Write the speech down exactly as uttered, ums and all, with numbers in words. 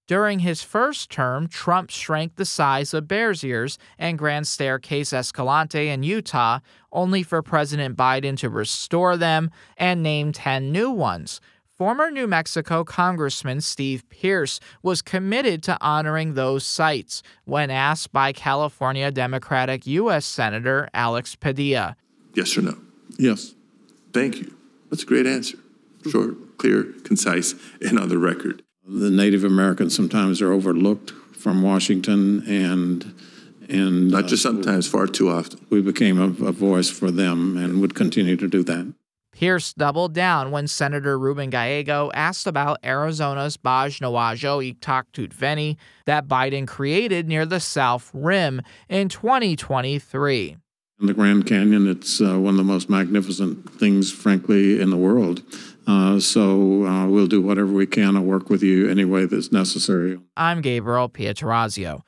During his first term, Trump shrank the size of Bears Ears and Grand Staircase Escalante in Utah, only for President Biden to restore them and name ten new ones. Former New Mexico Congressman Steve Pearce was committed to honoring those sites when asked by California Democratic U S Senator Alex Padilla. Yes or no? Yes. Thank you. That's a great answer. Short, clear, concise, and on the record. The Native Americans sometimes are overlooked from Washington, and and not just sometimes, uh, far too often. We became a, a voice for them and would continue to do that. Pearce doubled down when Senator Ruben Gallego asked about Arizona's Baj Nawajo Iktaktut Veni that Biden created near the South Rim in twenty twenty-three. In the Grand Canyon, it's uh, one of the most magnificent things, frankly, in the world. Uh, so uh, we'll do whatever we can to work with you any way that's necessary. I'm Gabriel Pietrorazio.